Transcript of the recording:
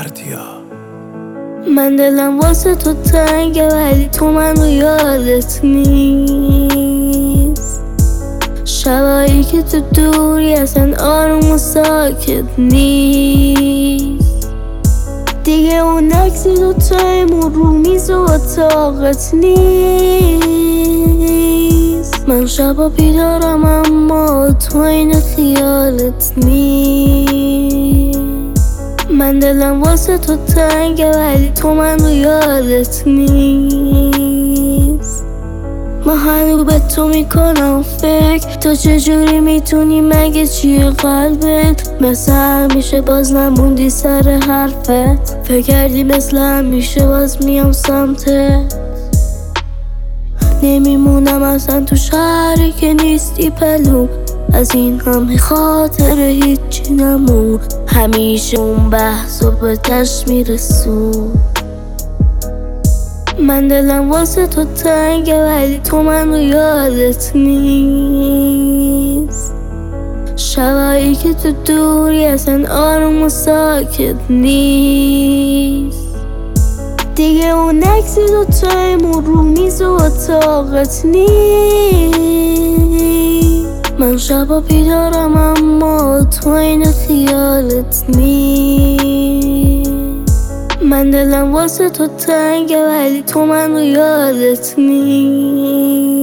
بردیا. من دلم واسه تو تنگه ولی تو من رو یادت نیست. شبایی که تو دوری اصلا آروم و ساکت نیست. دیگه اون عکسی دوتایمون رو میز و اتاقت نیست. من شبا بیدارم اما تو این خیالت نیست. من دلم واسه تو تنگه ولی تو من رو یادت نیست. من هنوز به تو میکنم فکر، تو چجوری میتونی مگه چیه قلبت؟ مثل همیشه باز نموندی سر حرفت، فکر کردی مثل همیشه باز میام سمتت. نمیمونم اصلا تو شهری که نیستی پلو، از این همه خاطر هیچی نمون. همیشه اون بحث و به تش میرسون. من دلم واسه تو تنگه ولی تو من رو یادت نیست. شبایی که تو دوری اصلا آروم و ساکت نیست. دیگه اون عکسی دوتایمون رو میز و اتاقت نیست. من شبا بیدارم اما تو این خیالت نیست. من دلم واسه تو تنگه ولی تو من رو یادت نیست.